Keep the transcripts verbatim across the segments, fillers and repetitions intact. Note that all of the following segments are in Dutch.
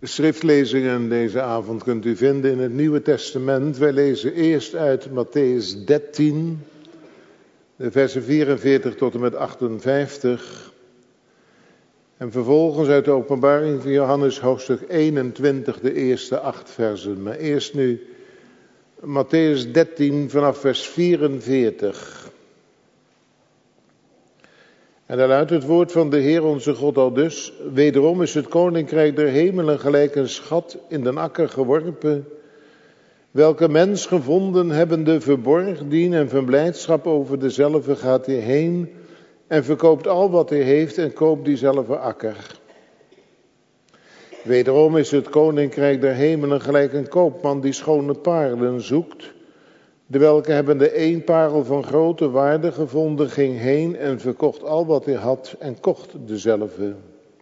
De schriftlezingen deze avond kunt u vinden in het Nieuwe Testament. Wij lezen eerst uit Mattheüs dertien, de versen vierenveertig tot en met achtenvijftig. En vervolgens uit de Openbaring van Johannes hoofdstuk eenentwintig, de eerste acht versen. Maar eerst nu Mattheüs dertien vanaf vers vierenveertig. En daar luidt het woord van de Heer onze God al dus: wederom is het koninkrijk der hemelen gelijk een schat in den akker geworpen, welke mens gevonden hebbende verborg dien, en van blijdschap over dezelve gaat hij heen en verkoopt al wat hij heeft en koopt diezelfde akker. Wederom is het koninkrijk der hemelen gelijk een koopman die schone paarlen zoekt. De welke hebbende één parel van grote waarde gevonden, ging heen en verkocht al wat hij had en kocht dezelfde.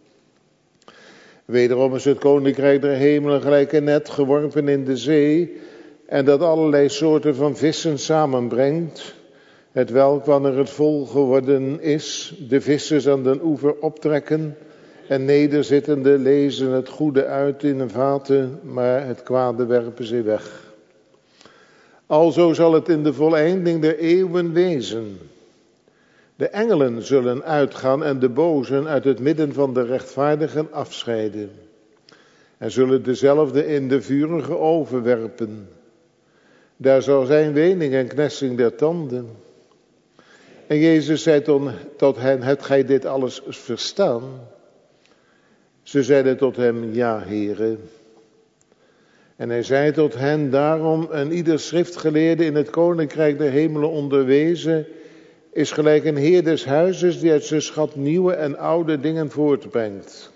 Wederom is het koninkrijk der hemelen gelijk een net geworpen in de zee, en dat allerlei soorten van vissen samenbrengt, het welk wanneer het vol geworden is, de vissers aan den oever optrekken, en nederzittende lezen het goede uit in een vaten, maar het kwade werpen ze weg. Alzo zal het in de voleinding der eeuwen wezen. De engelen zullen uitgaan en de bozen uit het midden van de rechtvaardigen afscheiden. En zullen dezelfde in de vurige oven werpen. Daar zal zijn wening en knessing der tanden. En Jezus zei tot hen: hebt gij dit alles verstaan? Ze zeiden tot hem: ja, Heere. En hij zei tot hen: daarom, en ieder schriftgeleerde in het koninkrijk der hemelen onderwezen, is gelijk een heer des huizes die uit zijn schat nieuwe en oude dingen voortbrengt.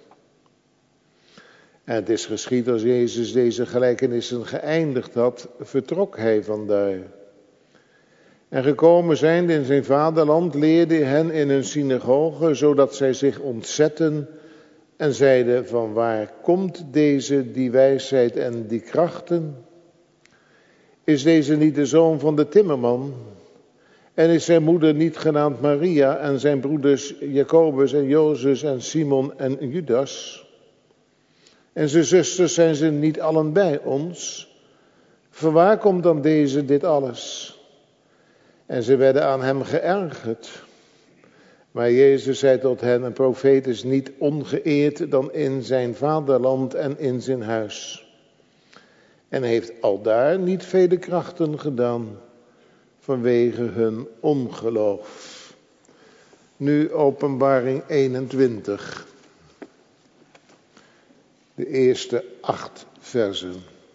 En het is geschied als Jezus deze gelijkenissen geëindigd had, vertrok hij vandaar. En gekomen zijnde in zijn vaderland leerde hen in hun synagoge, zodat zij zich ontzetten en zeiden: van waar komt deze die wijsheid en die krachten? Is deze niet de zoon van de timmerman? En is zijn moeder niet genaamd Maria en zijn broeders Jacobus en Jozef en Simon en Judas? En zijn zusters, zijn ze niet allen bij ons? Vanwaar komt dan deze dit alles? En ze werden aan hem geërgerd. Maar Jezus zei tot hen: een profeet is niet ongeëerd dan in zijn vaderland en in zijn huis. En heeft aldaar niet vele krachten gedaan vanwege hun ongeloof. Nu Openbaring eenentwintig. De eerste acht versen.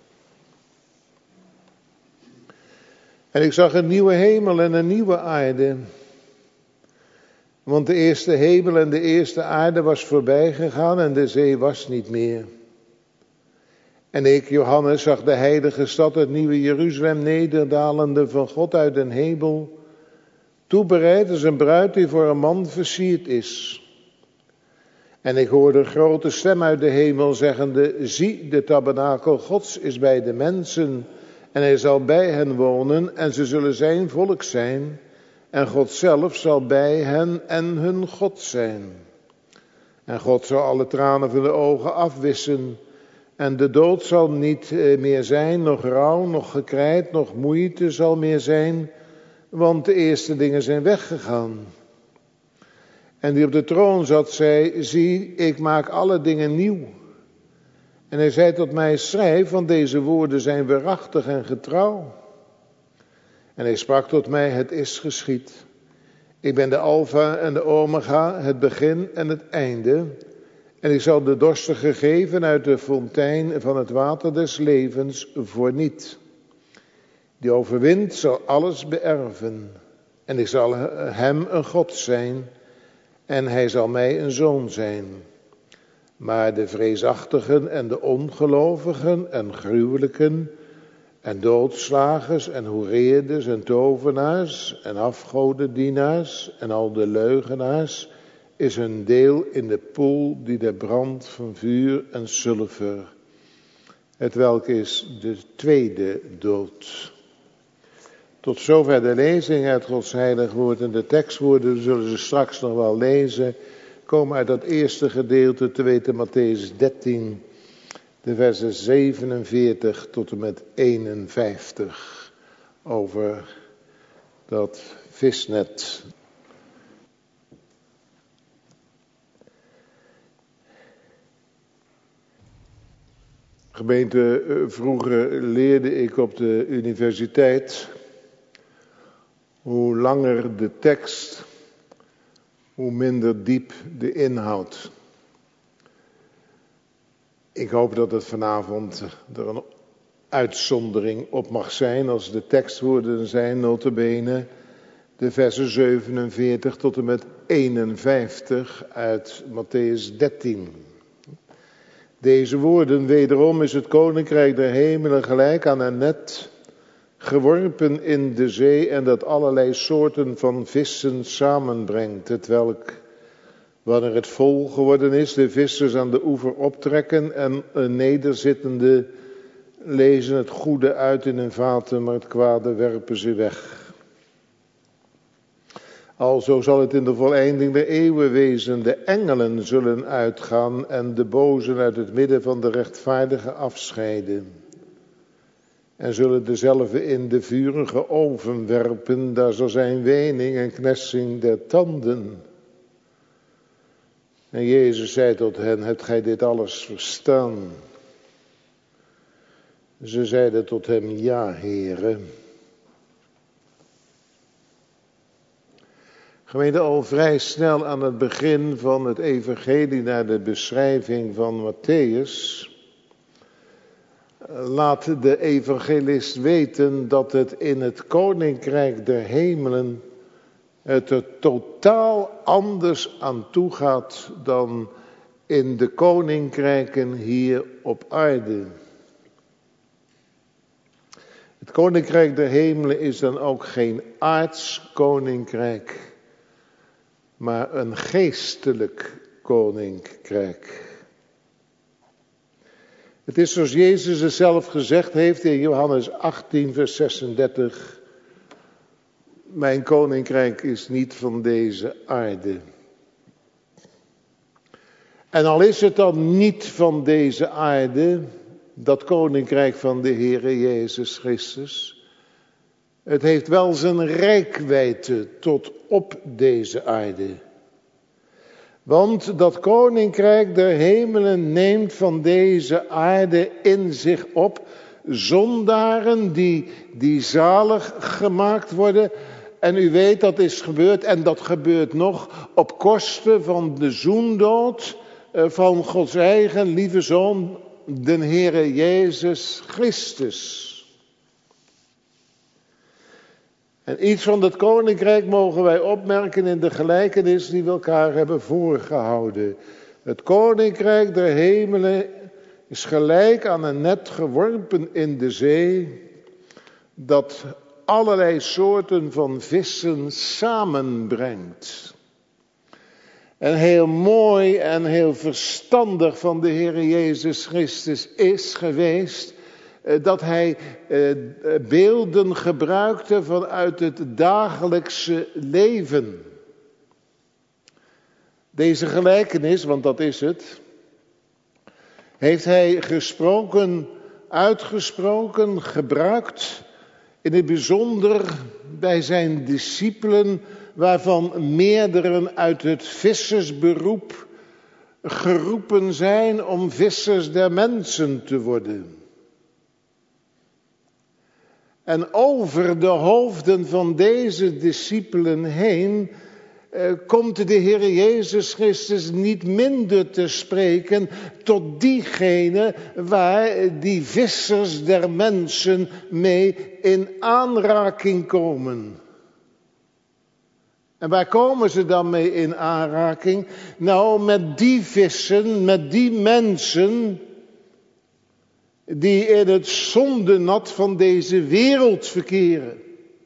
En ik zag een nieuwe hemel en een nieuwe aarde. Want de eerste hemel en de eerste aarde was voorbij gegaan en de zee was niet meer. En ik, Johannes, zag de heilige stad, het nieuwe Jeruzalem, nederdalende van God uit den hemel, toebereid als een bruid die voor een man versierd is. En ik hoorde een grote stem uit de hemel zeggende: zie, de tabernakel Gods is bij de mensen, en hij zal bij hen wonen, en ze zullen zijn volk zijn. En God zelf zal bij hen en hun God zijn. En God zal alle tranen van de ogen afwissen. En de dood zal niet meer zijn, nog rouw, nog gekrijt, nog moeite zal meer zijn. Want de eerste dingen zijn weggegaan. En die op de troon zat, zei: zie, ik maak alle dingen nieuw. En hij zei tot mij: schrijf, want deze woorden zijn waarachtig en getrouw. En hij sprak tot mij: het is geschied. Ik ben de Alpha en de Omega, het begin en het einde. En ik zal de dorstige geven uit de fontein van het water des levens voorniet. Die overwint zal alles beërven. En ik zal hem een God zijn. En hij zal mij een zoon zijn. Maar de vreesachtigen en de ongelovigen en gruwelijken en doodslagers en hoereerders en tovenaars en afgodendienaars en al de leugenaars is hun deel in de poel die de brand van vuur en sulfer, het welk is de tweede dood. Tot zover de lezing uit Gods heilig woord, en de tekstwoorden zullen ze straks nog wel lezen, komen uit dat eerste gedeelte, te weten Mattheüs dertien, de versen zevenenveertig tot en met eenenvijftig over dat visnet. Gemeente, vroeger leerde ik op de universiteit, hoe langer de tekst, hoe minder diep de inhoud. Ik hoop dat het vanavond er een uitzondering op mag zijn als de tekstwoorden zijn, nota bene, de versen zevenenveertig tot en met eenenvijftig uit Mattheüs dertien. Deze woorden, wederom is het koninkrijk der hemelen gelijk aan een net, geworpen in de zee en dat allerlei soorten van vissen samenbrengt, hetwelk, wanneer het vol geworden is, de vissers aan de oever optrekken en nederzittende lezen het goede uit in hun vaten, maar het kwade werpen ze weg. Alzo zal het in de voleinding der eeuwen wezen. De engelen zullen uitgaan en de bozen uit het midden van de rechtvaardigen afscheiden. En zullen dezelfde in de vurige oven werpen. Daar zal zijn wening en knetsing der tanden. En Jezus zei tot hen, hebt gij dit alles verstaan? Ze zeiden tot hem, ja, Heere. Gemeente, al vrij snel aan het begin van het evangelie naar de beschrijving van Mattheüs laat de evangelist weten dat het in het koninkrijk der hemelen het er totaal anders aan toe gaat dan in de koninkrijken hier op aarde. Het koninkrijk der hemelen is dan ook geen aards koninkrijk, maar een geestelijk koninkrijk. Het is zoals Jezus het zelf gezegd heeft in Johannes achttien, vers zesendertig. Mijn koninkrijk is niet van deze aarde. En al is het dan niet van deze aarde, dat koninkrijk van de Heere Jezus Christus, het heeft wel zijn reikwijdte tot op deze aarde. Want dat koninkrijk der hemelen neemt van deze aarde in zich op zondaren die, die zalig gemaakt worden. En u weet dat is gebeurd en dat gebeurt nog op kosten van de zoendood van Gods eigen lieve Zoon, de Heere Jezus Christus. En iets van dat koninkrijk mogen wij opmerken in de gelijkenis die we elkaar hebben voorgehouden. Het koninkrijk der hemelen is gelijk aan een net geworpen in de zee, dat allerlei soorten van vissen samenbrengt. En heel mooi en heel verstandig van de Heer Jezus Christus is geweest dat hij beelden gebruikte vanuit het dagelijkse leven. Deze gelijkenis, want dat is het, heeft hij gesproken, uitgesproken, gebruikt, in het bijzonder bij zijn discipelen, waarvan meerderen uit het vissersberoep geroepen zijn om vissers der mensen te worden. En over de hoofden van deze discipelen heen eh, komt de Heer Jezus Christus niet minder te spreken tot diegene waar die vissers der mensen mee in aanraking komen. En waar komen ze dan mee in aanraking? Nou, met die vissen, met die mensen die in het zondenat van deze wereld verkeren.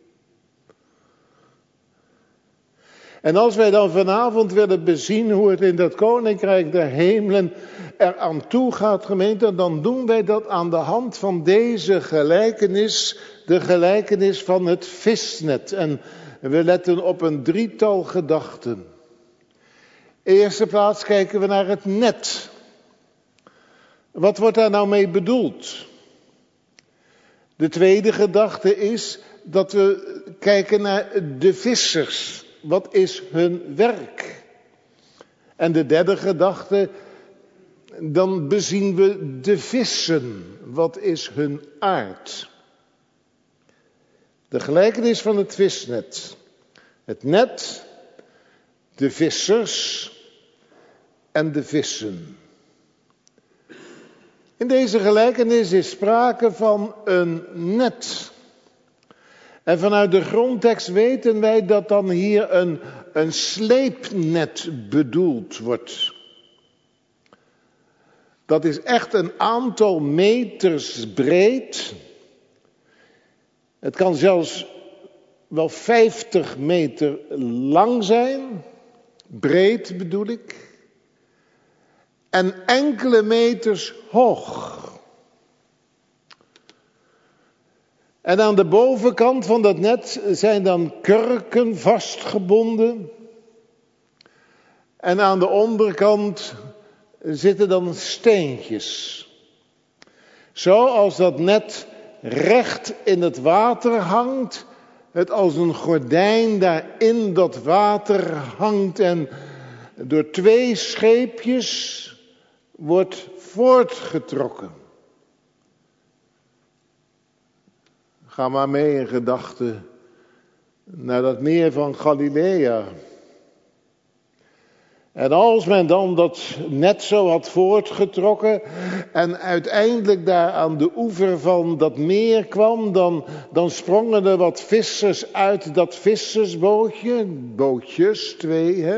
En als wij dan vanavond willen bezien hoe het in dat koninkrijk der hemelen eraan toe gaat, gemeente, dan doen wij dat aan de hand van deze gelijkenis, de gelijkenis van het visnet. En we letten op een drietal gedachten. In de eerste plaats kijken we naar het net. Wat wordt daar nou mee bedoeld? De tweede gedachte is dat we kijken naar de vissers. Wat is hun werk? En de derde gedachte, dan bezien we de vissen. Wat is hun aard? De gelijkenis van het visnet. Het net, de vissers en de vissen. In deze gelijkenis is sprake van een net. En vanuit de grondtekst weten wij dat dan hier een, een sleepnet bedoeld wordt. Dat is echt een aantal meters breed. Het kan zelfs wel vijftig meter lang zijn. Breed bedoel ik. En enkele meters hoog. En aan de bovenkant van dat net zijn dan kurken vastgebonden. En aan de onderkant zitten dan steentjes. Zo als dat net recht in het water hangt. Het als een gordijn daar in dat water hangt. En door twee scheepjes wordt voortgetrokken. Ga maar mee in gedachten naar dat meer van Galilea. En als men dan dat net zo had voortgetrokken en uiteindelijk daar aan de oever van dat meer kwam, dan, dan sprongen er wat vissers uit dat vissersbootje, bootjes, twee hè.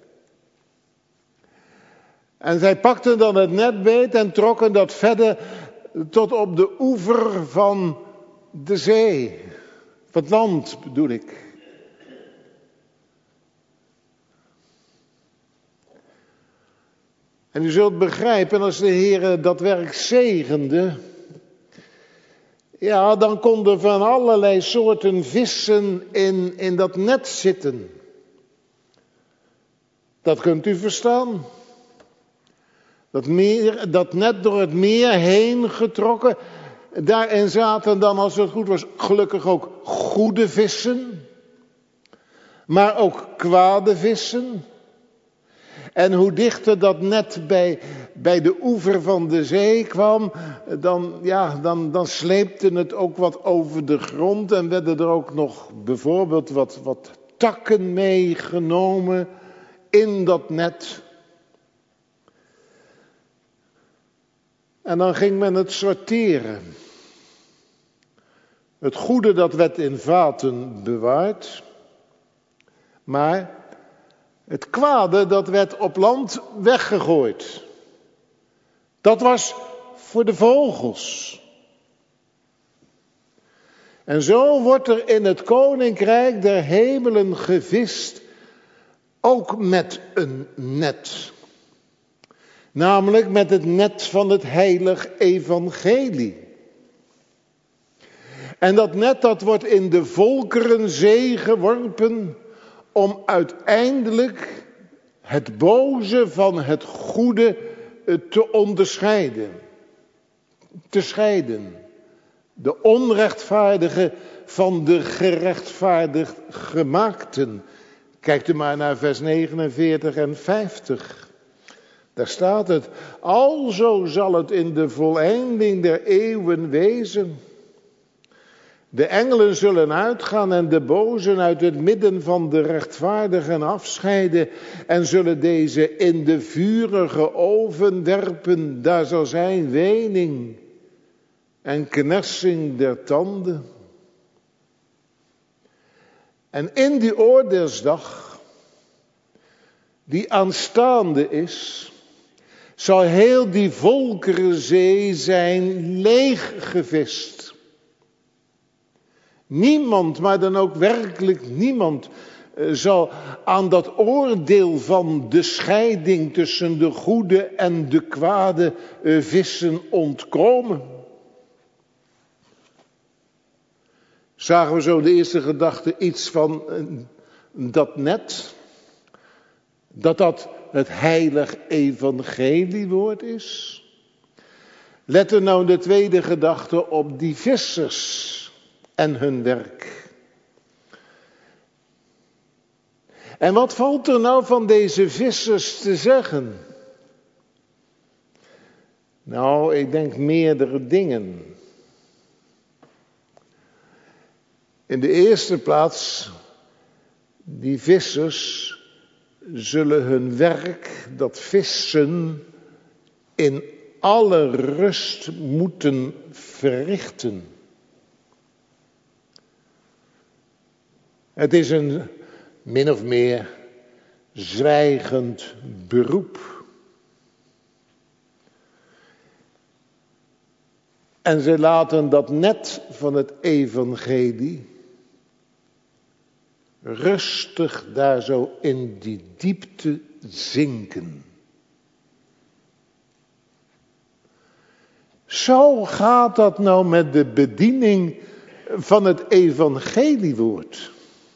En zij pakten dan het net beet en trokken dat verder tot op de oever van de zee. Van het land bedoel ik. En u zult begrijpen, als de Heer dat werk zegende, ja, dan konden van allerlei soorten vissen in, in dat net zitten. Dat kunt u verstaan. Dat, meer, dat net door het meer heen getrokken. Daarin zaten dan, als het goed was, gelukkig ook goede vissen. Maar ook kwade vissen. En hoe dichter dat net bij, bij de oever van de zee kwam, dan, ja, dan, dan sleepte het ook wat over de grond. En werden er ook nog bijvoorbeeld wat, wat takken meegenomen in dat net. En dan ging men het sorteren. Het goede dat werd in vaten bewaard. Maar het kwade dat werd op land weggegooid. Dat was voor de vogels. En zo wordt er in het koninkrijk der hemelen gevist, ook met een net. Namelijk met het net van het heilig evangelie. En dat net dat wordt in de volkerenzee geworpen om uiteindelijk het boze van het goede te onderscheiden. Te scheiden. De onrechtvaardige van de gerechtvaardigd gemaakten. Kijkt u maar naar vers negenenveertig en vijftig. Daar staat het. Alzo zal het in de voleinding der eeuwen wezen. De engelen zullen uitgaan en de bozen uit het midden van de rechtvaardigen afscheiden en zullen deze in de vurige oven werpen. Daar zal zijn wening en knersing der tanden. En in die oordeelsdag, die aanstaande is, zal heel die volkerenzee zijn leeggevist. Niemand, maar dan ook werkelijk niemand, zal aan dat oordeel van de scheiding tussen de goede en de kwade vissen ontkomen. Zagen we zo de eerste gedachte iets van dat net? Dat dat het heilig evangeliewoord is? Let er nou de tweede gedachte op die vissers en hun werk. En wat valt er nou van deze vissers te zeggen? Nou, ik denk meerdere dingen. In de eerste plaats, die vissers zullen hun werk, dat vissen, in alle rust moeten verrichten. Het is een min of meer zwijgend beroep. En ze laten dat net van het evangelie rustig daar zo in die diepte zinken. Zo gaat dat nou met de bediening van het evangeliewoord.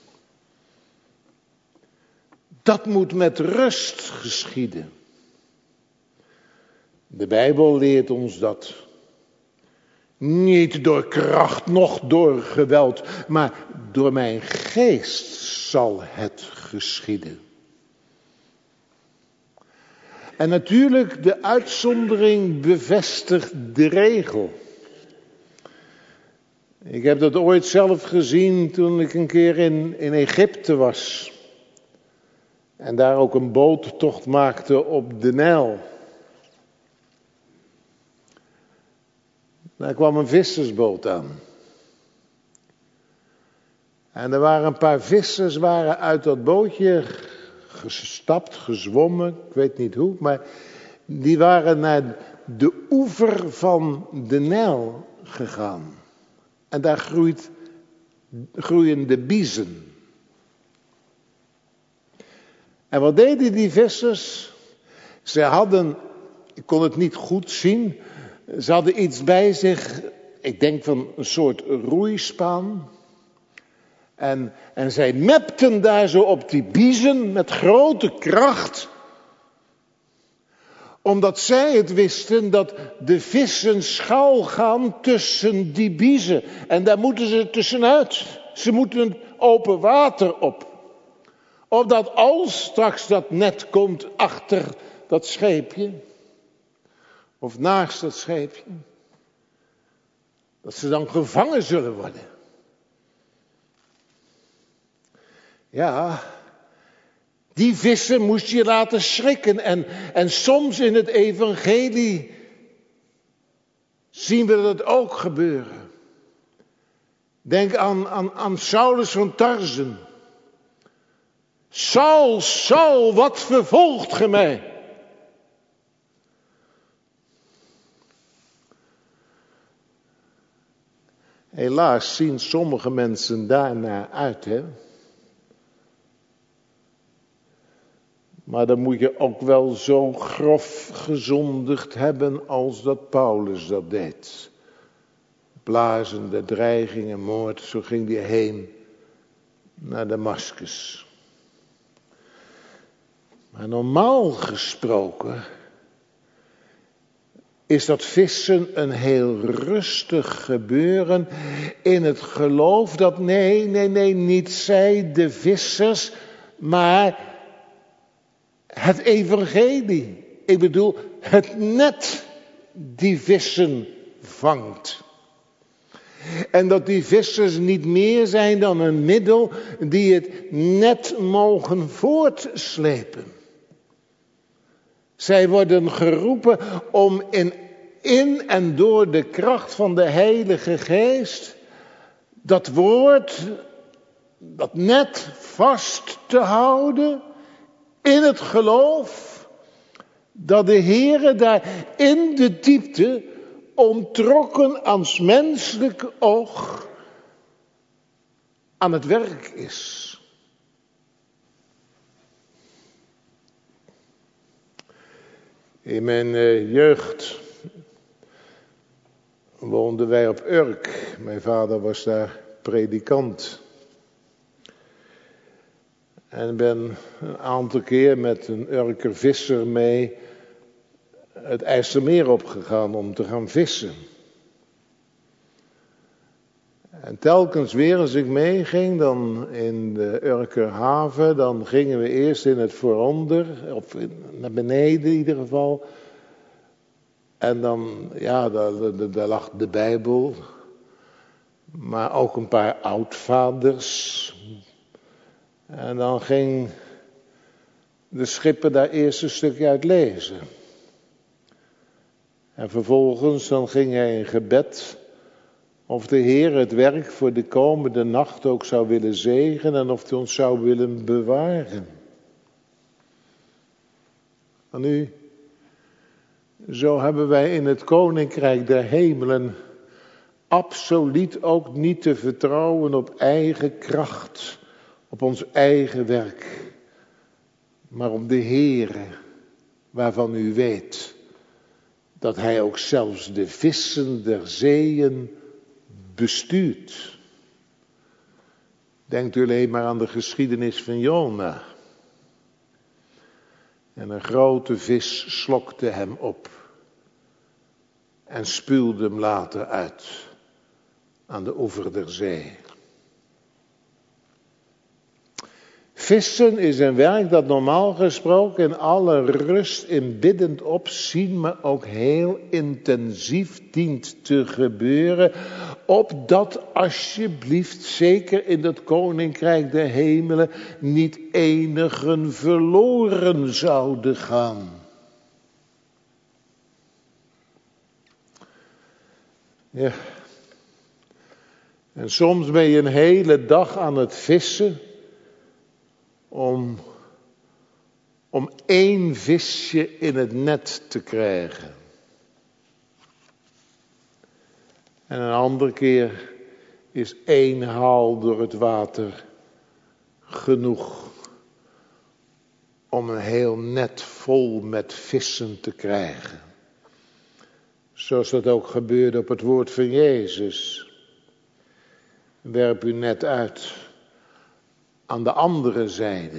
Dat moet met rust geschieden. De Bijbel leert ons dat. Niet door kracht, noch door geweld, maar door mijn geest zal het geschieden. En natuurlijk, de uitzondering bevestigt de regel. Ik heb dat ooit zelf gezien toen ik een keer in, in Egypte was. En daar ook een boottocht maakte op de Nijl. Daar kwam een vissersboot aan. En er waren een paar vissers waren uit dat bootje gestapt, gezwommen, ik weet niet hoe, maar die waren naar de oever van de Nijl gegaan. En daar groeit, groeien de biezen. En wat deden die vissers? Ze hadden, ik kon het niet goed zien, ze hadden iets bij zich, ik denk van een soort roeispaan. En, en zij mepten daar zo op die biezen met grote kracht. Omdat zij het wisten dat de vissen schuil gaan tussen die biezen. En daar moeten ze tussenuit. Ze moeten open water op. Opdat als straks dat net komt achter dat scheepje. Of naast dat scheepje. Dat ze dan gevangen zullen worden. Ja, die vissen moest je laten schrikken. En, en soms in het evangelie zien we dat ook gebeuren. Denk aan, aan, aan Saulus van Tarsen. Saul, Saul, wat vervolgt ge mij? Helaas zien sommige mensen daarnaar uit, hè. Maar dan moet je ook wel zo grof gezondigd hebben als dat Paulus dat deed. Blazende dreigingen, moord, zo ging hij heen naar Damaskus. Maar normaal gesproken is dat vissen een heel rustig gebeuren in het geloof dat nee, nee, nee, niet zij de vissers, maar het evangelie. Ik bedoel, het net die vissen vangt. En dat die vissers niet meer zijn dan een middel die het net mogen voortslepen. Zij worden geroepen om in, in en door de kracht van de Heilige Geest dat woord, dat net vast te houden in het geloof dat de Heere daar in de diepte ontrokken aan 's menselijk oog aan het werk is. In mijn uh, jeugd woonden wij op Urk. Mijn vader was daar predikant. En ben een aantal keer met een Urker visser mee het IJsselmeer opgegaan om te gaan vissen. En telkens weer als ik meeging, dan in de Urkerhaven, dan gingen we eerst in het vooronder, of naar beneden in ieder geval. En dan, ja, daar, daar, daar lag de Bijbel, maar ook een paar oudvaders. En dan ging de schipper daar eerst een stukje uit lezen. En vervolgens dan ging hij in gebed of de Heer het werk voor de komende nacht ook zou willen zegenen en of hij ons zou willen bewaren. En nu, zo hebben wij in het Koninkrijk der Hemelen absoluut ook niet te vertrouwen op eigen kracht, op ons eigen werk, maar op de Heere, waarvan u weet dat hij ook zelfs de vissen der zeeën bestuurt. Denkt u alleen maar aan de geschiedenis van Jona. En een grote vis slokte hem op en spuwde hem later uit aan de oever der zee. Vissen is een werk dat normaal gesproken in alle rust, in biddend opzien, maar ook heel intensief dient te gebeuren, opdat alsjeblieft, zeker in het Koninkrijk der Hemelen, niet enigen verloren zouden gaan. Ja. En soms ben je een hele dag aan het vissen om, om één visje in het net te krijgen. En een andere keer is één haal door het water genoeg om een heel net vol met vissen te krijgen. Zoals dat ook gebeurde op het woord van Jezus. Werp uw net uit aan de andere zijde.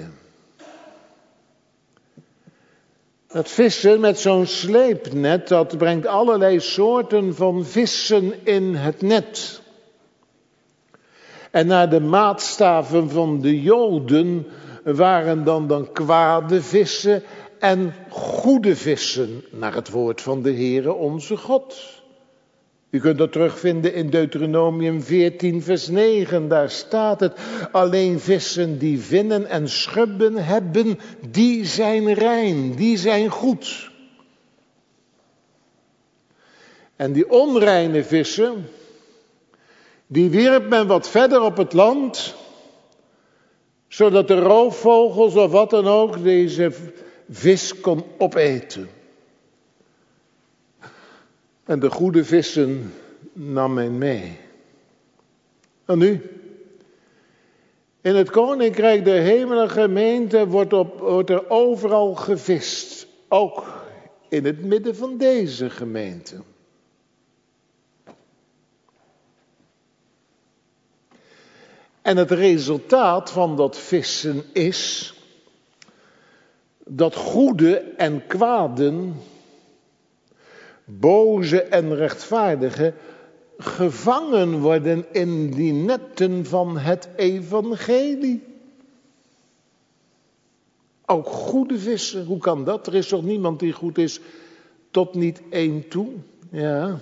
Het vissen met zo'n sleepnet, dat brengt allerlei soorten van vissen in het net. En naar de maatstaven van de Joden waren dan dan kwade vissen en goede vissen, naar het woord van de Heere onze God. U kunt dat terugvinden in Deuteronomium veertien vers negen, daar staat het. Alleen vissen die vinnen en schubben hebben, die zijn rein, die zijn goed. En die onreine vissen, die wierp men wat verder op het land, zodat de roofvogels of wat dan ook deze vis kon opeten. En de goede vissen nam men mee. En nu? In het Koninkrijk der Hemelen gemeente wordt, op, wordt er overal gevist. Ook in het midden van deze gemeente. En het resultaat van dat vissen is dat goede en kwaden, boze en rechtvaardige gevangen worden in die netten van het evangelie. Ook goede vissen, hoe kan dat? Er is toch niemand die goed is tot niet één toe? Ja.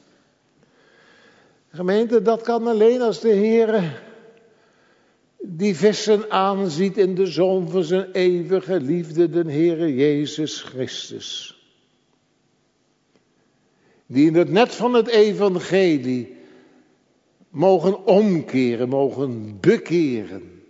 Gemeente, dat kan alleen als de Heere die vissen aanziet in de Zoon van zijn eeuwige liefde, de Heere Jezus Christus. Die in het net van het evangelie mogen omkeren, mogen bekeren.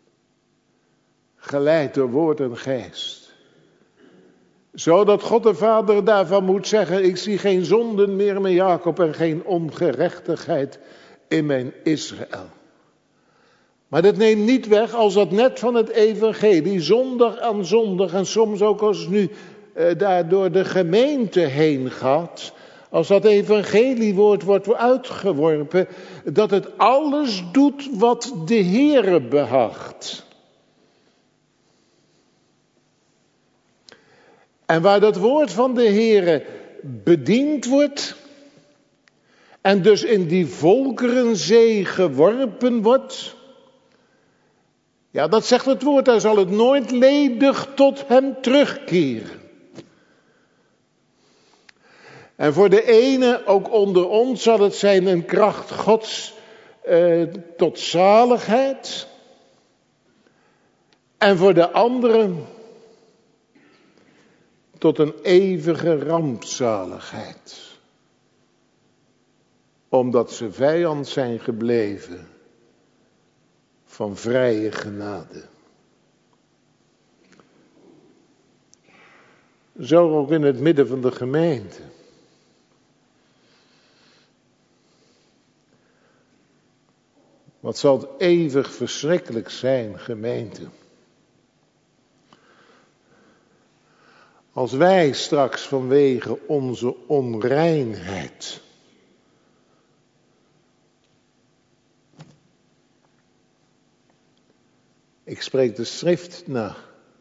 Geleid door woord en geest. Zodat God de Vader daarvan moet zeggen, ik zie geen zonden meer in mijn Jacob en geen ongerechtigheid in mijn Israël. Maar dat neemt niet weg als dat net van het evangelie zondag aan zondag en soms ook als nu eh, daar door de gemeente heen gaat. Als dat evangeliewoord wordt uitgeworpen, dat het alles doet wat de Heere behaagt. En waar dat woord van de Heere bediend wordt en dus in die volkerenzee geworpen wordt, ja, dat zegt het woord, daar zal het nooit ledig tot hem terugkeren. En voor de ene, ook onder ons, zal het zijn een kracht Gods eh, tot zaligheid. En voor de anderen tot een eeuwige rampzaligheid. Omdat ze vijand zijn gebleven van vrije genade. Zo ook in het midden van de gemeente. Wat zal het eeuwig verschrikkelijk zijn, gemeente. Als wij straks vanwege onze onreinheid ik spreek de schrift na,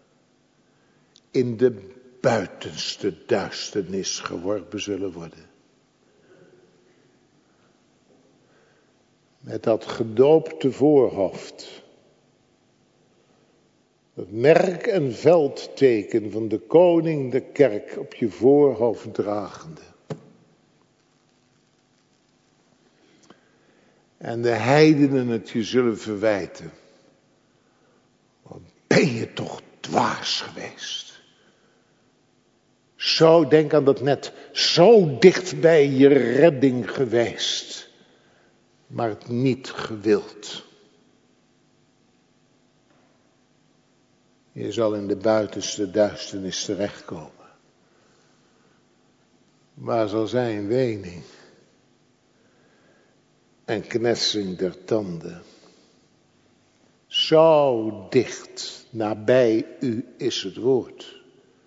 in de buitenste duisternis geworpen zullen worden. Met dat gedoopte voorhoofd. Het merk en veldteken van de koning de kerk op je voorhoofd dragende. En de heidenen het je zullen verwijten. Wat ben je toch dwaas geweest. Zo, denk aan dat net, zo dicht bij je redding geweest. Maar het niet gewild. Je zal in de buitenste duisternis terechtkomen. Waar zal zijn wening en knetsing der tanden. Zo dicht nabij u is het woord.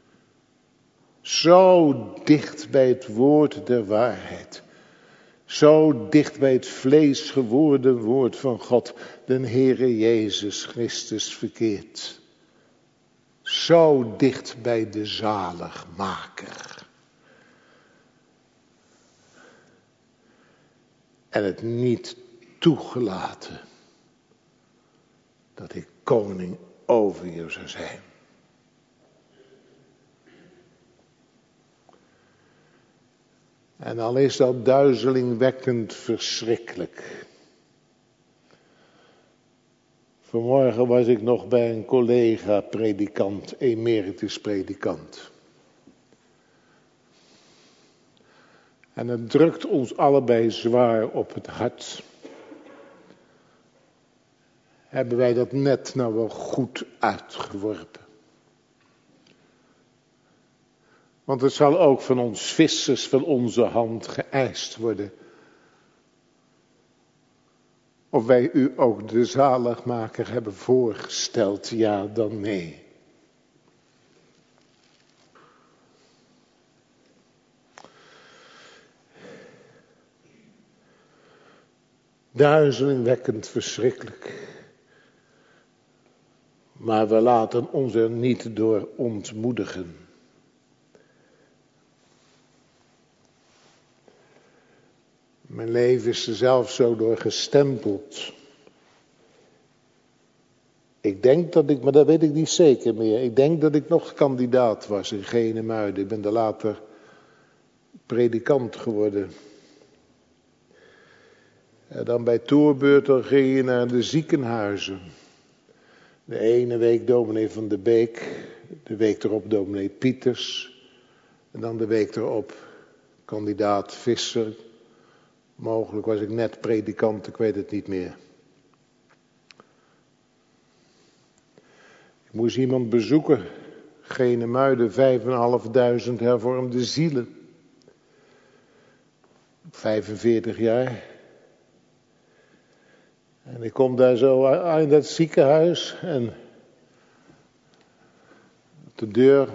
Zo dicht bij het woord der waarheid. Zo dicht bij het vlees geworden woord van God, den Heere Jezus Christus verkeerd. Zo dicht bij de zaligmaker. En het niet toegelaten dat ik koning over je zou zijn. En al is dat duizelingwekkend verschrikkelijk. Vanmorgen was ik nog bij een collega predikant, emeritus predikant. En het drukt ons allebei zwaar op het hart. Hebben wij dat net nou wel goed uitgeworpen? Want het zal ook van ons vissers van onze hand geëist worden. Of wij u ook de zaligmaker hebben voorgesteld, ja dan nee. Duizelingwekkend verschrikkelijk. Maar we laten ons er niet door ontmoedigen. Mijn leven is er zelf zo door gestempeld. Ik denk dat ik, maar dat weet ik niet zeker meer. Ik denk dat ik nog kandidaat was in Genemuiden. Ik ben daar later predikant geworden. En dan bij toerbeurt dan ging je naar de ziekenhuizen. De ene week dominee Van de Beek, de week erop dominee Pieters. En dan de week erop kandidaat Visser. Mogelijk was ik net predikant, ik weet het niet meer. Ik moest iemand bezoeken. Genemuiden, vijf en vijfduizend hervormde zielen. vijfenveertig jaar. En ik kom daar zo in dat ziekenhuis en op de deur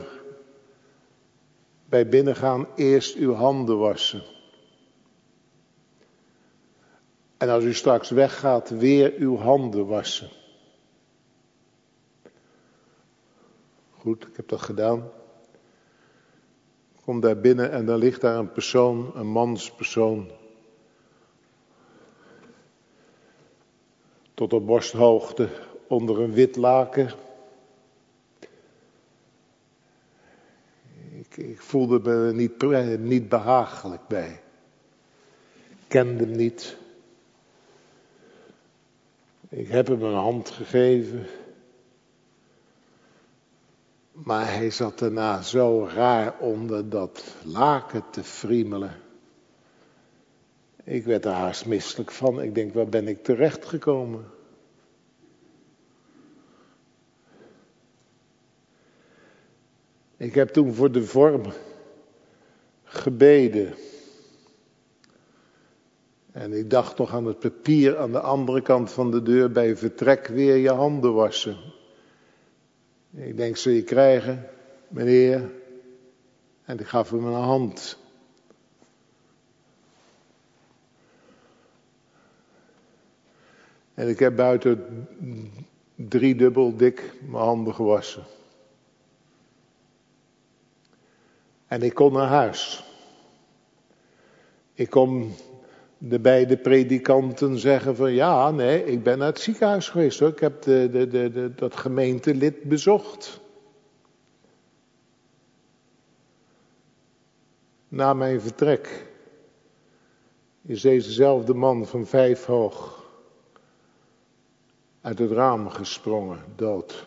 bij binnengaan eerst uw handen wassen. En als u straks weggaat, weer uw handen wassen. Goed, ik heb dat gedaan. kom daar binnen en dan ligt daar een persoon, een manspersoon. Tot op borsthoogte onder een wit laken. Ik, ik voelde me er niet, niet behagelijk bij. Ik kende hem niet. Ik heb hem een hand gegeven. Maar hij zat daarna zo raar onder dat laken te friemelen. Ik werd er haast misselijk van. Ik denk, waar ben ik terechtgekomen? Ik heb toen voor de vorm gebeden. En ik dacht nog aan het papier aan de andere kant van de deur bij vertrek weer je handen wassen. Ik denk, zul je krijgen, meneer? En ik gaf hem een hand. En ik heb buiten driedubbel dik mijn handen gewassen. En ik kon naar huis. Ik kon de beide predikanten zeggen van ja, nee, ik ben naar het ziekenhuis geweest hoor. Ik heb de, de, de, de, dat gemeentelid bezocht. Na mijn vertrek is dezezelfde man van vijf hoog uit het raam gesprongen, dood.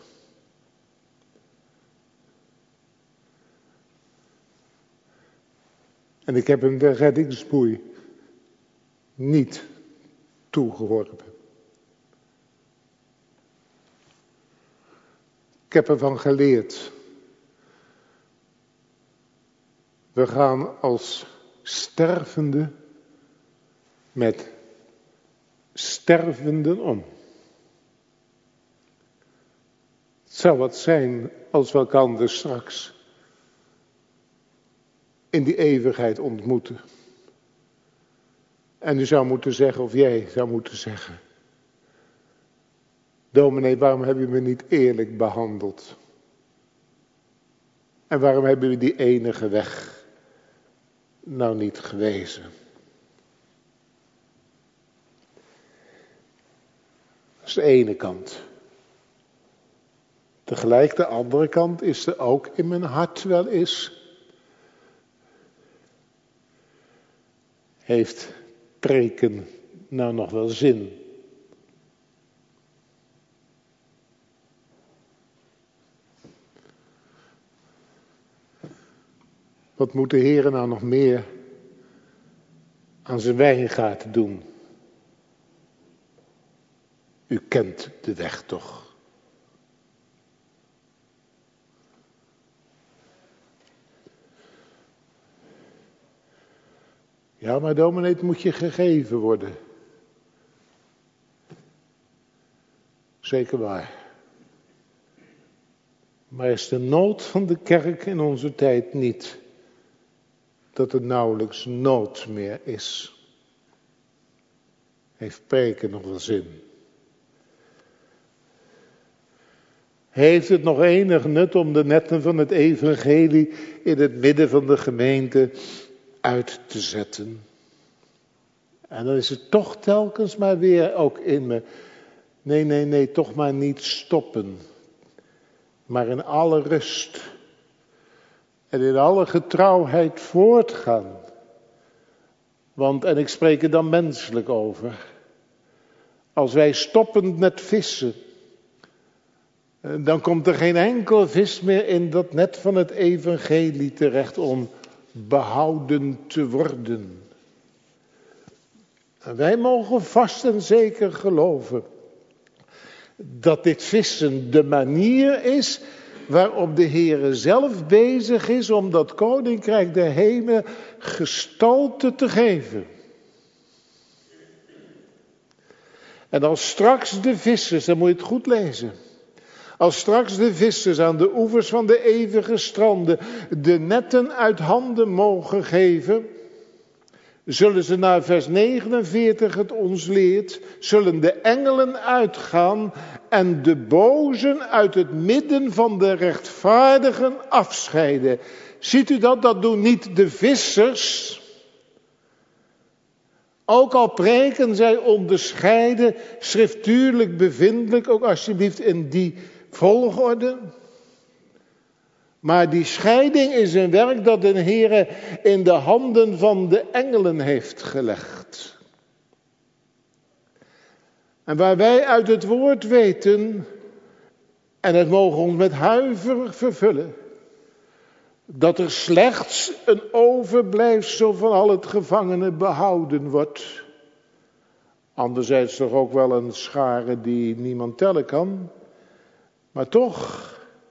En ik heb hem de reddingsboei niet toegeworpen. Ik heb ervan geleerd. We gaan als stervende met stervenden om. Het zou wat zijn als we elkaar straks in die eeuwigheid ontmoeten. En u zou moeten zeggen, of jij zou moeten zeggen: dominee, waarom heb je me niet eerlijk behandeld? En waarom hebben we die enige weg nou niet gewezen? Dat is de ene kant. Tegelijk de andere kant is er ook in mijn hart wel eens. Heeft preken nou nog wel zin? Wat moet de Heer nou nog meer aan zijn wijngaard doen? U kent de weg toch? Ja, maar dominee, het moet je gegeven worden. Zeker waar. Maar is de nood van de kerk in onze tijd niet dat er nauwelijks nood meer is? Heeft preken nog wel zin? Heeft het nog enig nut om de netten van het evangelie in het midden van de gemeente uit te zetten? En dan is het toch telkens maar weer ook in me. Nee, nee, nee, toch maar niet stoppen. Maar in alle rust en in alle getrouwheid voortgaan. Want, en ik spreek er dan menselijk over, als wij stoppen met vissen, dan komt er geen enkel vis meer in dat net van het evangelie terecht om behouden te worden. En wij mogen vast en zeker geloven dat dit vissen de manier is waarop de Heere zelf bezig is om dat koninkrijk der hemel gestalte te geven. En als straks de vissers, dan moet je het goed lezen, als straks de vissers aan de oevers van de eeuwige stranden de netten uit handen mogen geven, zullen ze naar vers negenenveertig het ons leert, zullen de engelen uitgaan en de bozen uit het midden van de rechtvaardigen afscheiden. Ziet u dat? Dat doen niet de vissers. Ook al preken zij onderscheiden, schriftuurlijk bevindelijk, ook alsjeblieft in die volgorde. Maar die scheiding is een werk dat de Heere in de handen van de engelen heeft gelegd. En waar wij uit het woord weten, en het mogen ons met huiver vervullen, dat er slechts een overblijfsel van al het gevangenen behouden wordt. Anderzijds toch ook wel een schare die niemand tellen kan. Maar toch,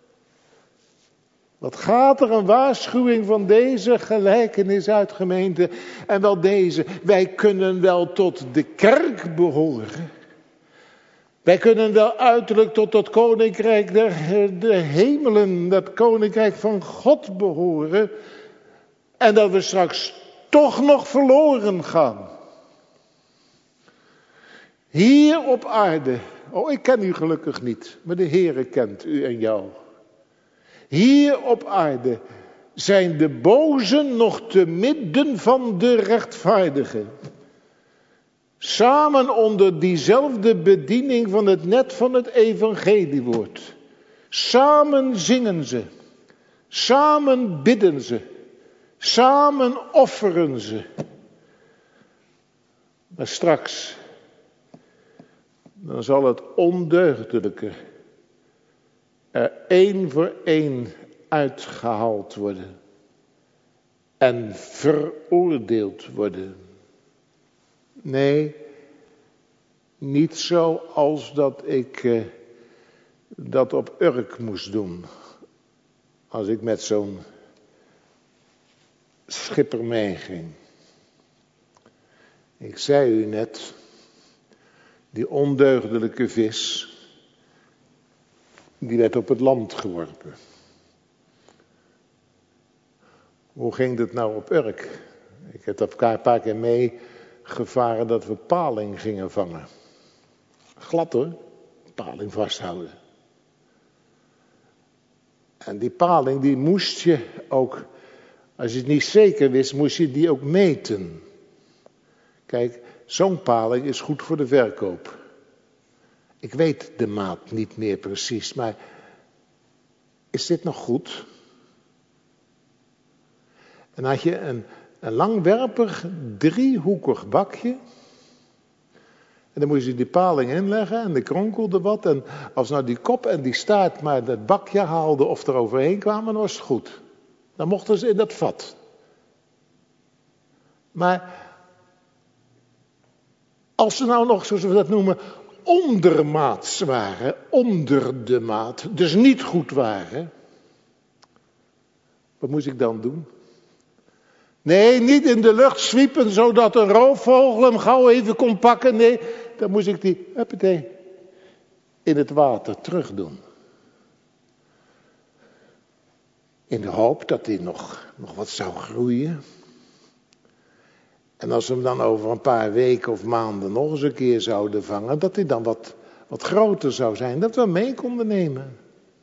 wat gaat er een waarschuwing van deze gelijkenis uit, gemeente? En wel deze: wij kunnen wel tot de kerk behoren. Wij kunnen wel uiterlijk tot dat koninkrijk der de hemelen, dat koninkrijk van God behoren. En dat we straks toch nog verloren gaan. Hier op aarde, oh ik ken u gelukkig niet, maar de Heere kent u en jou. Hier op aarde zijn de bozen nog te midden van de rechtvaardigen. Samen onder diezelfde bediening van het net van het evangeliewoord. Samen zingen ze. Samen bidden ze. Samen offeren ze. Maar straks, dan zal het ondeugdelijke er één voor één uitgehaald worden. En veroordeeld worden. Nee, niet zo als dat ik uh, dat op Urk moest doen. Als ik met zo'n schipper meeging. Ik zei u net, die ondeugdelijke vis, die werd op het land geworpen. Hoe ging dat nou op Urk? Ik heb dat een paar keer meegevaren dat we paling gingen vangen. Glad hoor, paling vasthouden. En die paling die moest je ook, als je het niet zeker wist, moest je die ook meten. Kijk, zo'n paling is goed voor de verkoop. Ik weet de maat niet meer precies, maar is dit nog goed? En had je een, een langwerpig driehoekig bakje. En dan moest je die paling inleggen en die kronkelde wat. En als nou die kop en die staart maar dat bakje haalden of er overheen kwamen, dan was het goed. Dan mochten ze in dat vat. Maar als ze nou nog, zoals we dat noemen, ondermaats waren, onder de maat, dus niet goed waren, wat moest ik dan doen? Nee, niet in de lucht zwiepen zodat een roofvogel hem gauw even kon pakken. Nee, dan moest ik die, huppatee, in het water terug doen. In de hoop dat hij nog, nog wat zou groeien. En als we hem dan over een paar weken of maanden nog eens een keer zouden vangen, dat hij dan wat, wat groter zou zijn, dat we hem mee konden nemen.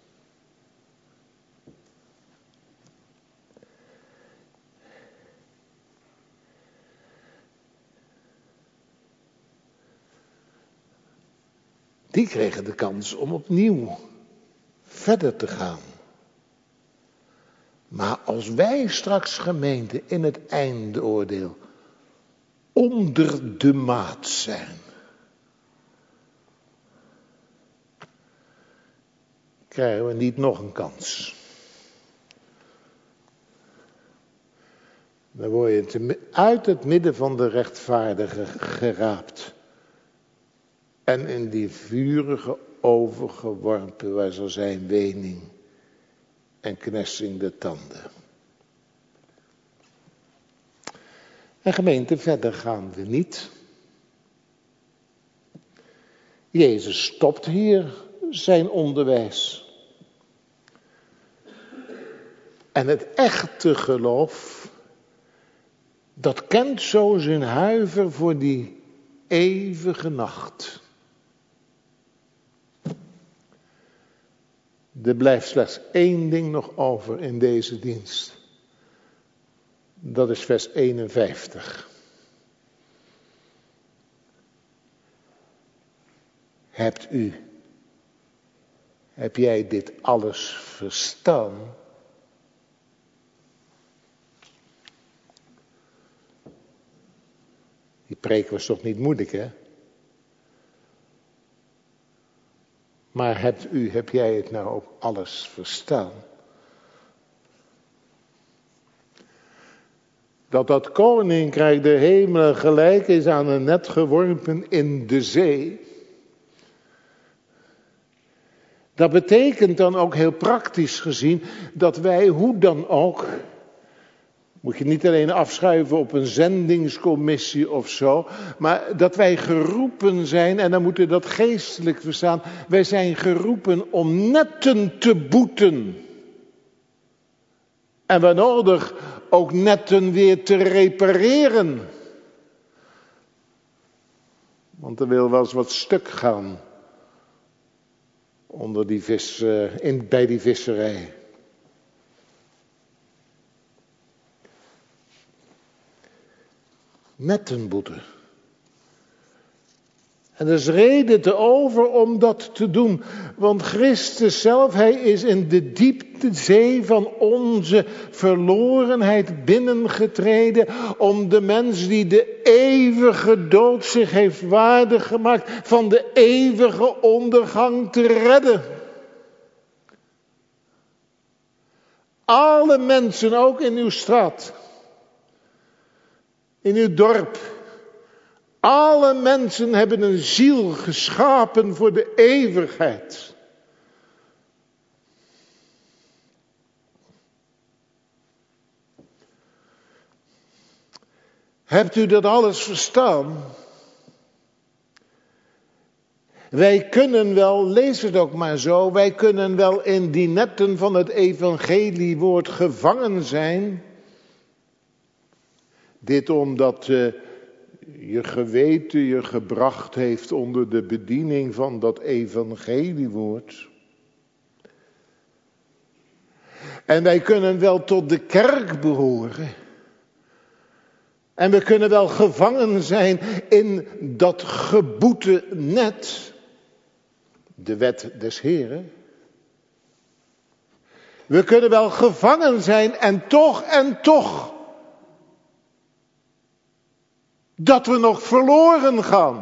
Die kregen de kans om opnieuw verder te gaan. Maar als wij straks, gemeente, in het eindoordeel onder de maat zijn, krijgen we niet nog een kans. Dan word je uit het midden van de rechtvaardigen geraapt. En in die vurige oven geworpen waar zal zijn wening en knessing de tanden. En gemeente, verder gaan we niet. Jezus stopt hier zijn onderwijs. En het echte geloof, dat kent zo zijn huiver voor die eeuwige nacht. Er blijft slechts één ding nog over in deze dienst. Dat is vers eenenvijftig. Hebt u, heb jij dit alles verstaan? Die preek was toch niet moeilijk, hè? Maar hebt u, heb jij het nou ook alles verstaan? Dat dat koninkrijk der hemelen gelijk is aan een net geworpen in de zee. Dat betekent dan ook heel praktisch gezien dat wij hoe dan ook, moet je niet alleen afschuiven op een zendingscommissie of zo, maar dat wij geroepen zijn, en dan moeten we dat geestelijk verstaan, wij zijn geroepen om netten te boeten. En waar nodig ook netten weer te repareren. Want er wil wel eens wat stuk gaan onder die vis, uh, in, bij die visserij. Nettenboete. En er is reden te over om dat te doen. Want Christus zelf, hij is in de diepte zee van onze verlorenheid binnengetreden. Om de mens die de eeuwige dood zich heeft waardig gemaakt van de eeuwige ondergang te redden. Alle mensen, ook in uw straat. In uw dorp. Alle mensen hebben een ziel geschapen voor de eeuwigheid. Hebt u dat alles verstaan? Wij kunnen wel, lees het ook maar zo, wij kunnen wel in die netten van het evangeliewoord gevangen zijn. Dit omdat uh, je geweten je gebracht heeft onder de bediening van dat evangeliewoord. En wij kunnen wel tot de kerk behoren. En we kunnen wel gevangen zijn in dat geboete net. De wet des Heren. We kunnen wel gevangen zijn en toch en toch. Dat we nog verloren gaan.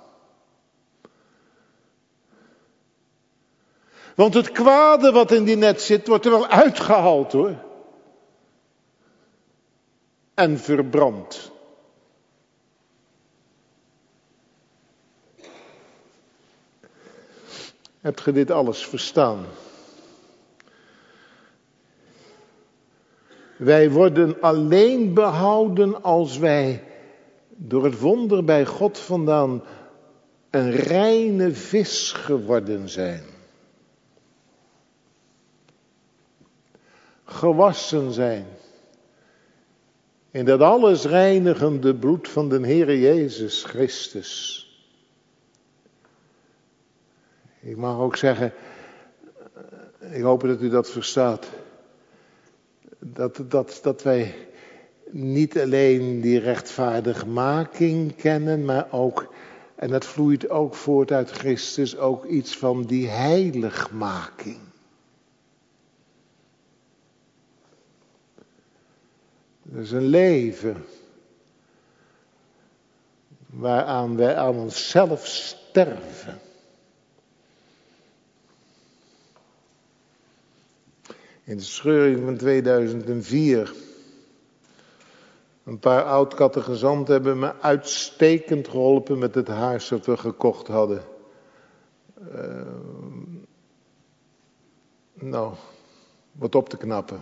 Want het kwade wat in die net zit, wordt er wel uitgehaald hoor. En verbrand. Hebt ge dit alles verstaan? Wij worden alleen behouden als wij door het wonder bij God vandaan een reine vis geworden zijn. Gewassen zijn. In dat alles reinigende bloed van de Heere Jezus Christus. Ik mag ook zeggen, ik hoop dat u dat verstaat. Dat, dat, dat wij niet alleen die rechtvaardigmaking kennen, maar ook, en dat vloeit ook voort uit Christus, ook iets van die heiligmaking. Dat is een leven waaraan wij aan onszelf sterven. In de scheuring van tweeduizend vier. Een paar oud-catechizanten hebben me uitstekend geholpen met het huis dat we gekocht hadden. Uh, nou, wat op te knappen.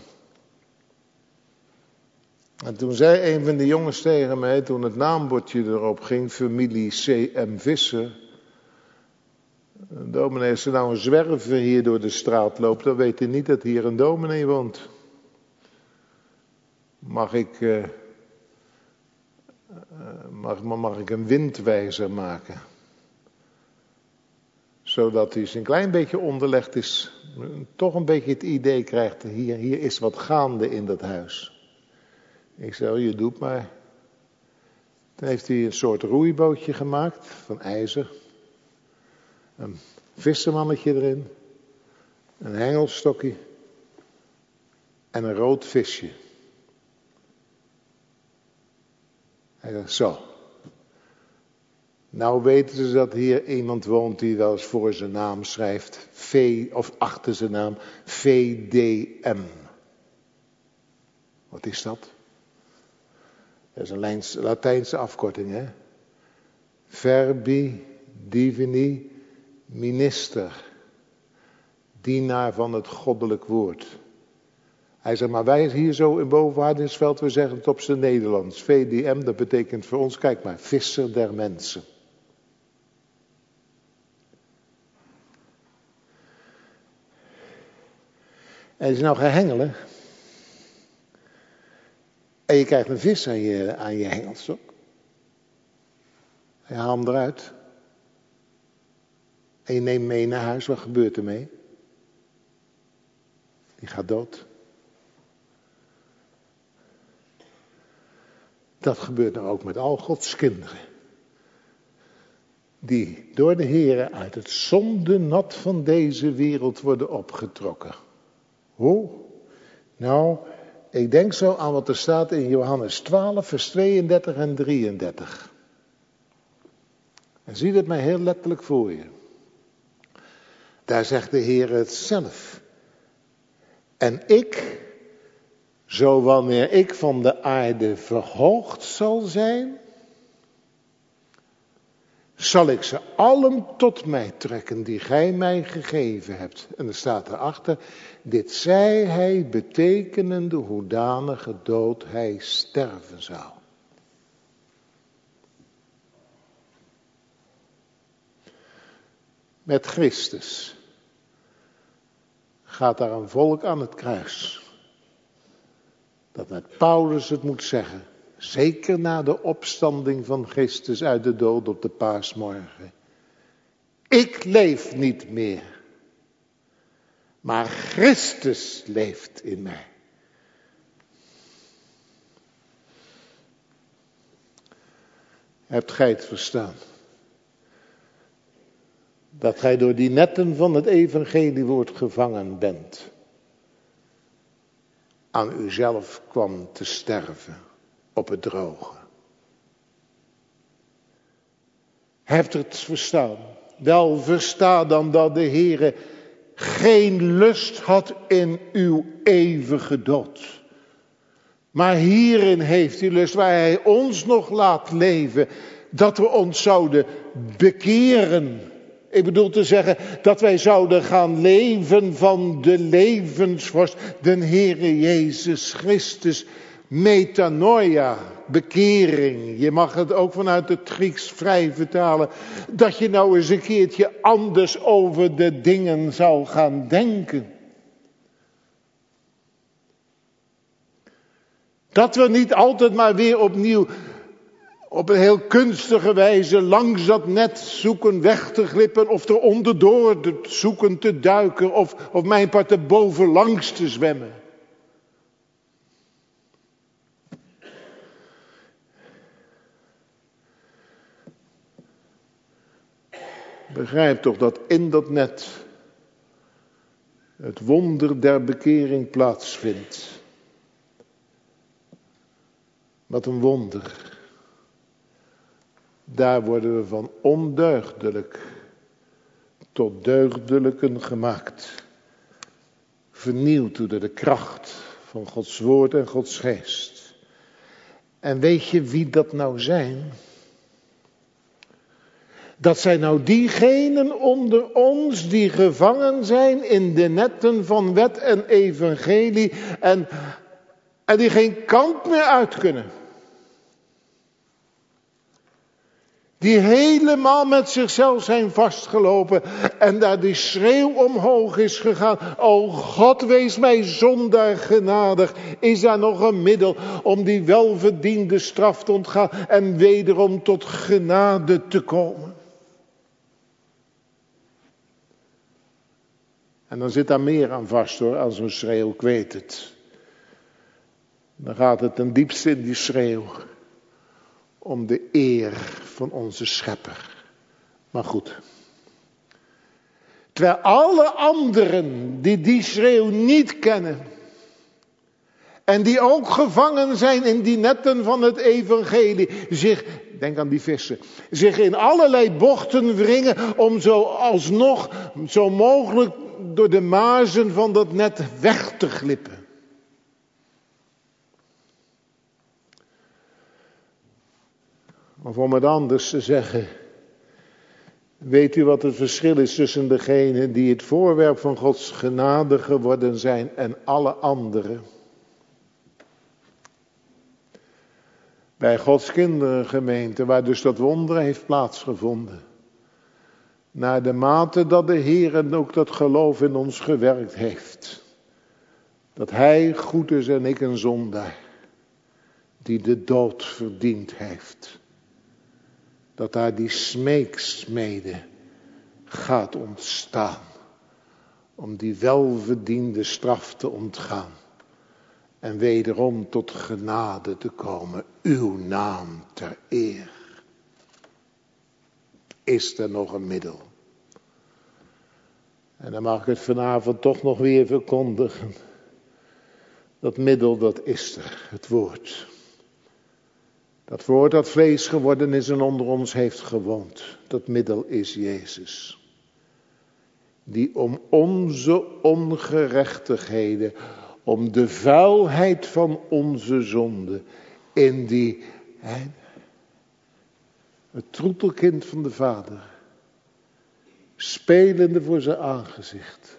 En toen zei een van de jongens tegen mij, toen het naambordje erop ging, familie C M Visser. Dominee, als er nou een zwerver hier door de straat loopt, dan weet hij niet dat hier een dominee woont. Mag ik, uh, mag, mag ik een windwijzer maken? Zodat hij eens een klein beetje onderlegd is, toch een beetje het idee krijgt, hier, hier is wat gaande in dat huis. Ik zei, je doet maar. Toen heeft hij een soort roeibootje gemaakt van ijzer. Een vissermannetje erin. Een hengelstokje. En een rood visje. Hij zei, zo. Nou weten ze dat hier iemand woont die wel eens voor zijn naam schrijft. V, of achter zijn naam. V D M. Wat is dat? Dat is een Latijnse afkorting, hè? Verbi Divini Minister. Dienaar van het goddelijk woord. Hij zegt, maar wij hier zo in Boven-Hardingsveld, we zeggen het op zijn Nederlands. V D M, dat betekent voor ons, kijk maar, visser der mensen. En als je nou gaat hengelen. En je krijgt een vis aan je, aan je hengelstok. En je haalt hem eruit. En je neemt mee naar huis, wat gebeurt er mee? Die gaat dood. Dat gebeurt nou ook met al Gods kinderen. Die door de Heere uit het zondenat van deze wereld worden opgetrokken. Hoe? Nou, ik denk zo aan wat er staat in Johannes twaalf, vers tweeëndertig en drieëndertig. En zie het mij heel letterlijk voor je. Daar zegt de Heer het zelf. En ik, zo wanneer ik van de aarde verhoogd zal zijn, zal ik ze allen tot mij trekken die gij mij gegeven hebt. En er staat erachter, dit zei hij betekenende hoedanige dood hij sterven zou. Met Christus gaat daar een volk aan het kruis. Dat met Paulus het moet zeggen. Zeker na de opstanding van Christus uit de dood op de paasmorgen. Ik leef niet meer. Maar Christus leeft in mij. Hebt gij het verstaan? Dat gij door die netten van het evangeliewoord gevangen bent. Aan uzelf kwam te sterven op het droge. Hebt het verstaan? Wel, versta dan dat de Heere geen lust had in uw eeuwige dood. Maar hierin heeft hij lust, waar hij ons nog laat leven, dat we ons zouden bekeren. Ik bedoel te zeggen dat wij zouden gaan leven van de levensvorst, de Heere Jezus Christus. Metanoia, bekering. Je mag het ook vanuit het Grieks vrij vertalen. Dat je nou eens een keertje anders over de dingen zou gaan denken. Dat we niet altijd maar weer opnieuw op een heel kunstige wijze langs dat net zoeken weg te glippen of er onderdoor te zoeken te duiken of, of mijn part er bovenlangs te zwemmen. Begrijp toch dat in dat net het wonder der bekering plaatsvindt. Wat een wonder. Daar worden we van ondeugdelijk tot deugdelijken gemaakt. Vernieuwd door de kracht van Gods woord en Gods geest. En weet je wie dat nou zijn? Dat zijn nou diegenen onder ons die gevangen zijn in de netten van wet en evangelie en, en die geen kant meer uit kunnen. Die helemaal met zichzelf zijn vastgelopen en daar die schreeuw omhoog is gegaan. O God, wees mij zondaar genadig. Is daar nog een middel om die welverdiende straf te ontgaan en wederom tot genade te komen? En dan zit daar meer aan vast hoor, aan zo'n schreeuw, ik weet het. Dan gaat het ten diepste in die schreeuw om de eer van onze schepper. Maar goed. Terwijl alle anderen die die schreeuw niet kennen. En die ook gevangen zijn in die netten van het evangelie. Zich, denk aan die vissen. Zich in allerlei bochten wringen om zo alsnog zo mogelijk door de mazen van dat net weg te glippen. Of om het anders te zeggen. Weet u wat het verschil is tussen degenen die het voorwerp van Gods genade geworden zijn en alle anderen? Bij Gods kinderengemeente, waar dus dat wonder heeft plaatsgevonden. Naar de mate dat de Heer ook dat geloof in ons gewerkt heeft. Dat Hij goed is en ik een zondaar. Die de dood verdiend heeft. Dat daar die smeeksmede gaat ontstaan. Om die welverdiende straf te ontgaan. En wederom tot genade te komen. Uw naam ter eer. Is er nog een middel? En dan mag ik het vanavond toch nog weer verkondigen. Dat middel, dat is er. Het woord. Dat woord dat vlees geworden is en onder ons heeft gewoond. Dat middel is Jezus. Die om onze ongerechtigheden, om de vuilheid van onze zonde, in die, hè, het troetelkind van de Vader, spelende voor zijn aangezicht,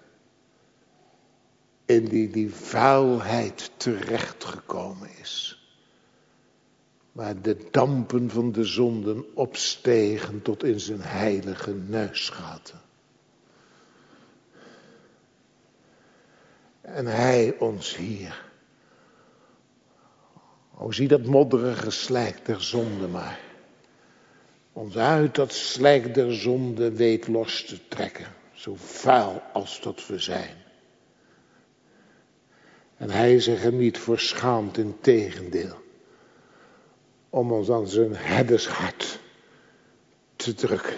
in die die vuilheid terechtgekomen is. Waar de dampen van de zonden opstegen tot in zijn heilige neusgaten. En hij ons hier. O, zie dat modderige slijk der zonde maar. Ons uit dat slijk der zonde weet los te trekken. Zo vuil als dat we zijn. En hij zich er niet voor schaamt, integendeel. Om ons aan zijn herdershart te drukken.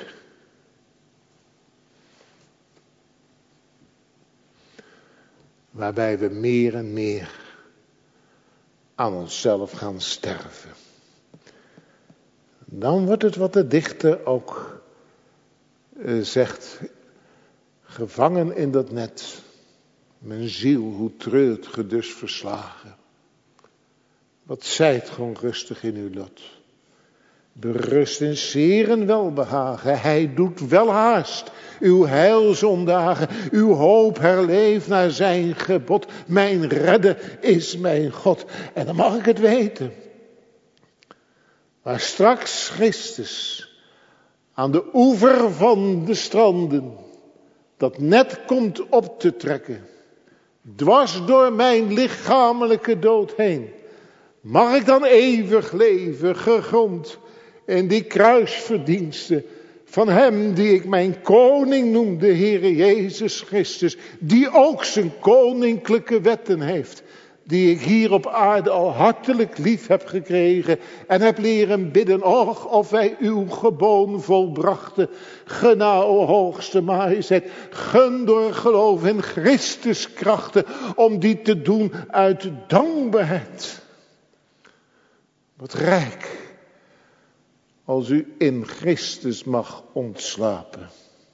Waarbij we meer en meer aan onszelf gaan sterven. Dan wordt het wat de dichter ook uh, zegt. Gevangen in dat net. Mijn ziel, hoe treurt ge dus verslagen. Wat zijt gewoon rustig in uw lot. Berust in zeer en welbehagen. Hij doet wel haast. Uw heil zondagen. Uw hoop herleeft naar zijn gebod. Mijn redder is mijn God. En dan mag ik het weten. Waar straks Christus aan de oever van de stranden dat net komt op te trekken. Dwars door mijn lichamelijke dood heen. Mag ik dan eeuwig leven, gegrond in die kruisverdiensten van hem die ik mijn koning noem, de Heere Jezus Christus, die ook zijn koninklijke wetten heeft, die ik hier op aarde al hartelijk lief heb gekregen en heb leren bidden, och, of wij uw geboon volbrachten, gena, o hoogste majesteit, gun door geloof in Christus krachten, om die te doen uit dankbaarheid. Wat rijk, als u in Christus mag ontslapen.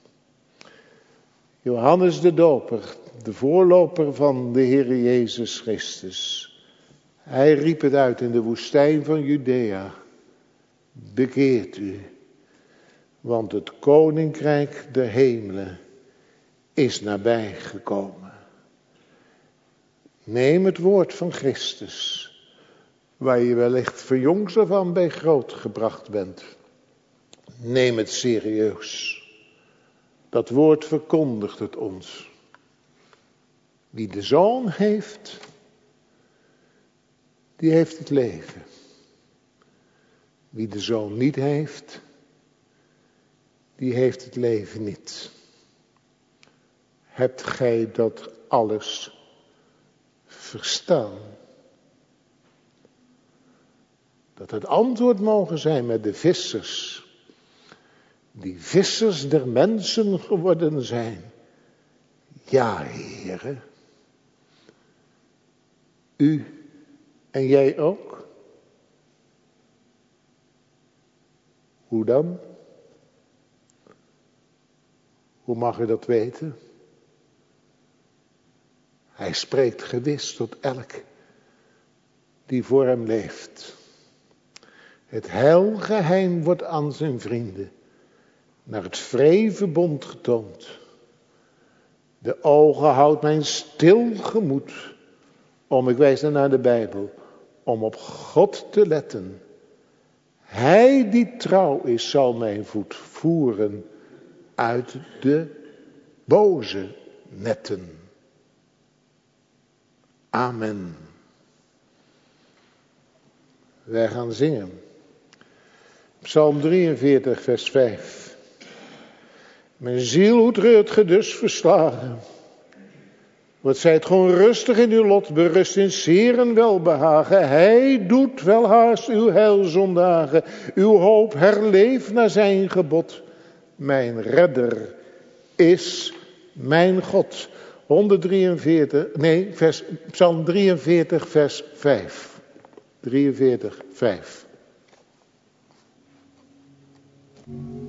Johannes de Doper, de voorloper van de Heere Jezus Christus. Hij riep het uit in de woestijn van Judea. Bekeert u, want het koninkrijk der hemelen is nabij gekomen. Neem het woord van Christus, waar je wellicht van jongs af aan bij groot gebracht bent. Neem het serieus. Dat woord verkondigt het ons. Wie de Zoon heeft, die heeft het leven. Wie de Zoon niet heeft, die heeft het leven niet. Hebt gij dat alles verstaan? Dat het antwoord mogen zijn met de vissers. Die vissers der mensen geworden zijn. Ja, Heere. U en jij ook? Hoe dan? Hoe mag u dat weten? Hij spreekt gewis tot elk die voor hem leeft. Het heilgeheim wordt aan zijn vrienden naar het vreebond getoond. De ogen houdt mijn stil gemoed, om, ik wijs dan naar de Bijbel, om op God te letten. Hij die trouw is, zal mijn voet voeren uit de boze netten. Amen. Wij gaan zingen. Psalm drieënveertig, vers vijf. Mijn ziel, hoe treurt ge dus verslagen? Wat zijt gewoon rustig in uw lot, berust in zeer en welbehagen. Hij doet welhaast uw heilzondagen. Uw hoop herleeft naar zijn gebod. Mijn redder is mijn God. honderddrieënveertig, nee, vers, Psalm drieënveertig, vers vijf. drieënveertig, vijf.